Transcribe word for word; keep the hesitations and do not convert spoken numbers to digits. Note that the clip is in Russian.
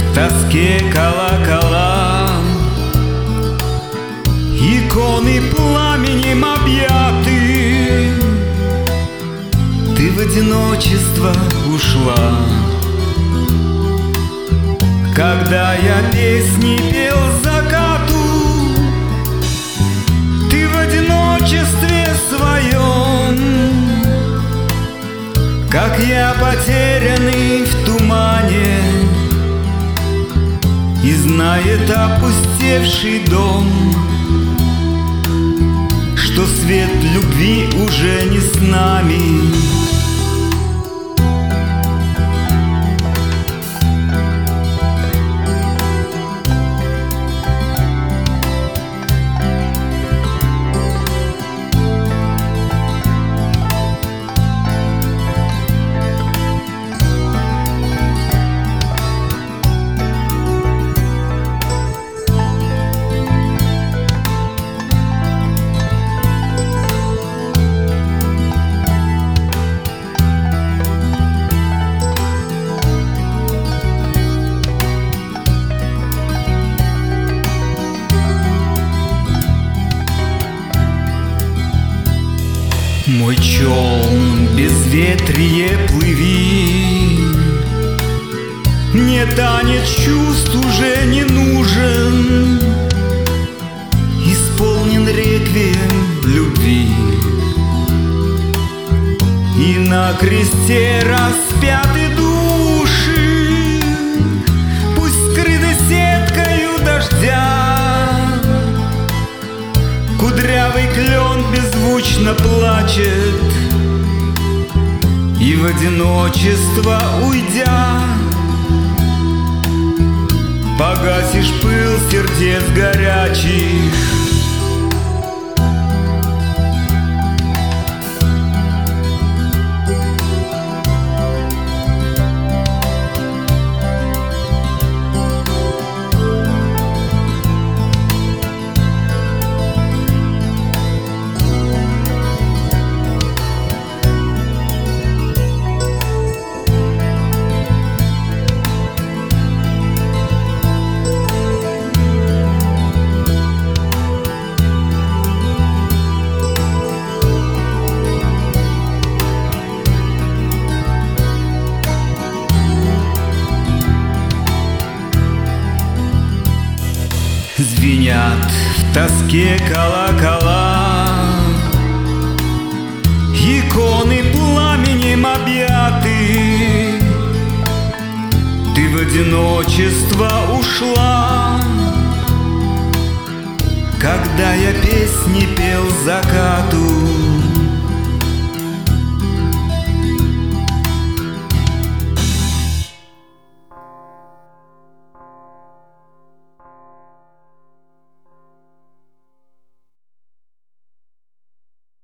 в тоске колокола, иконы пламенем объяты. Ты в одиночество ушла, когда я песни пел закату. Ты в одиночестве своем, как я потерянный в тумане, и знает опустевший дом, что свет любви уже не с нами. Мой челн, безветрие плыви, мне танец чувств уже не нужен, исполнен реквием любви. И на кресте распяты души, пусть скрыты сеткою дождя. Кудрявый клен беззвучно плачет, и в одиночество уйдя, погасишь пыл сердец горячих. Звенят в тоске колокола, иконы пламенем объяты. Ты в одиночество ушла, когда я песни пел закату.